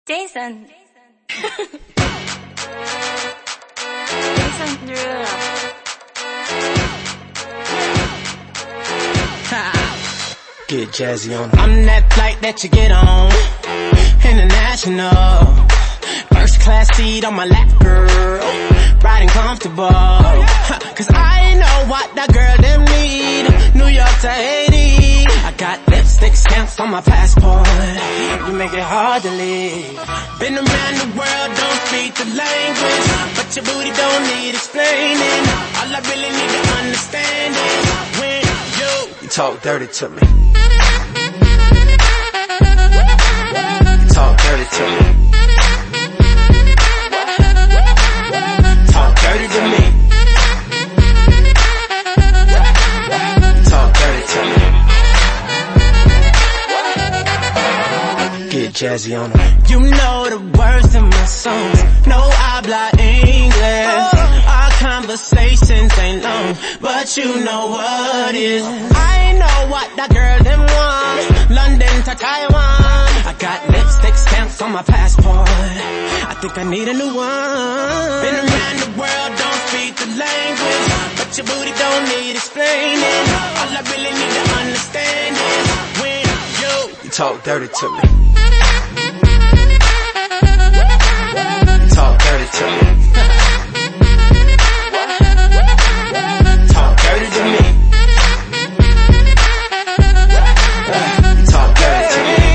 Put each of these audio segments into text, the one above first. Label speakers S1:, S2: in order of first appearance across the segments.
S1: Jason. Jason Derulo.
S2: Get jazzy on. I'm that flight that you get on, international. First class seat on my lap, girl, riding comfortable. Cause I know what that girl them need. New York to Haiti, I got lipstick stamps on my passport. You make it hard to leave. Been around the world, don't speak the language, but your booty don't need explaining. All I really need to understand is when you talk dirty to me. You talk dirty to me. Talk dirty to me. Talk dirty to me. Get jazzy on them. You know the words in my songs. No habla English. Our conversations ain't long, but you know what is. I know what that girl them want. London to Taiwan. I got lipstick stamps on my passport. I think I need a new one. Been around the world, don't speak the language, but your booty don't need explaining. All I really need to understand is when you talk dirty to me. Talk dirty to me. Talk dirty to me. Talk dirty to me.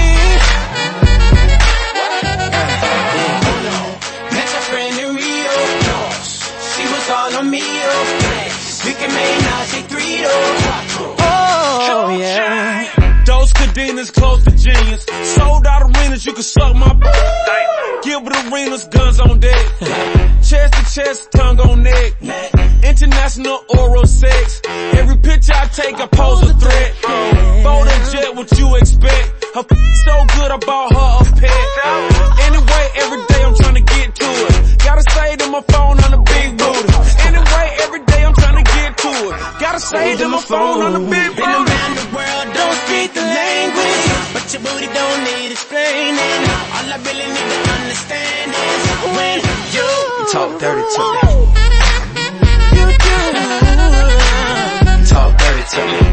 S2: Met your friend in Rio. She was all on me. We can make now she 3 Oh yeah.
S3: Those cadenas close to genius. Sold out arenas, you can suck my Gilbert Arenas, guns on deck. Chest to chest, tongue on neck. International oral sex. Every picture I take, I pose a threat. Photo jet, what you expect? Her so good, I bought her a pet. Anyway, every day I'm trying to get to it. Gotta say to my phone on the big booty. Anyway, every day I'm trying to get to it. Gotta say to my phone on the big booty.
S2: Been around the world, don't speak the language, but your booty don't need explaining. All I really need to understand is when you talk dirty to me. You talk dirty to me.